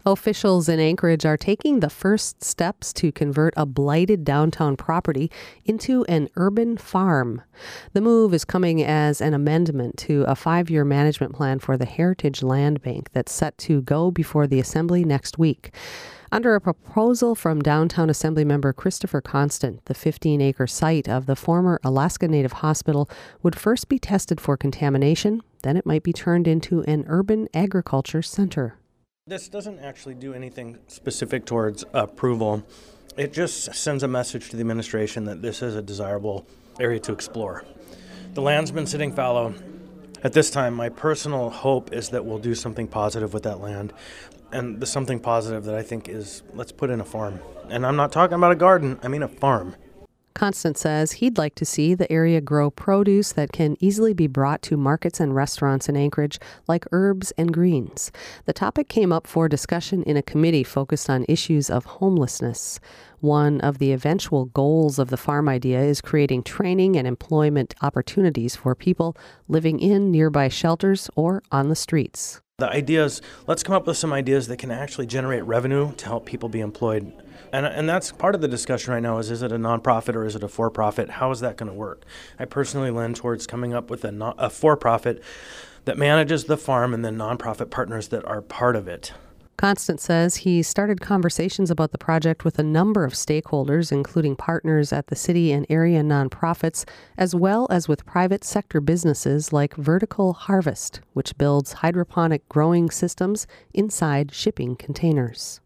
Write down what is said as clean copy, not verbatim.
Officials in Anchorage are taking the first steps to convert a blighted downtown property into an urban farm. The move is coming as an amendment to a 5-year management plan for the Heritage Land Bank that's set to go before the Assembly next week. Under a proposal from downtown Assembly member Christopher Constant, the 15-acre site of the former Alaska Native Hospital would first be tested for contamination, then it might be turned into an urban agriculture center. This doesn't actually do anything specific towards approval. It just sends a message to the administration that this is a desirable area to explore. The land's been sitting fallow. At this time, my personal hope is that we'll do something positive with that land. And the something positive that I think is, let's put in a farm. And I'm not talking about a garden, I mean a farm. Constant says he'd like to see the area grow produce that can easily be brought to markets and restaurants in Anchorage, like herbs and greens. The topic came up for discussion in a committee focused on issues of homelessness. One of the eventual goals of the farm idea is creating training and employment opportunities for people living in nearby shelters or on the streets. The idea is, let's come up with some ideas that can actually generate revenue to help people be employed. And that's part of the discussion right now is it a nonprofit or is it a for-profit? How is that going to work? I personally lean towards coming up with a for-profit that manages the farm and then nonprofit partners that are part of it. Constant says he started conversations about the project with a number of stakeholders, including partners at the city and area nonprofits, as well as with private sector businesses like Vertical Harvest, which builds hydroponic growing systems inside shipping containers.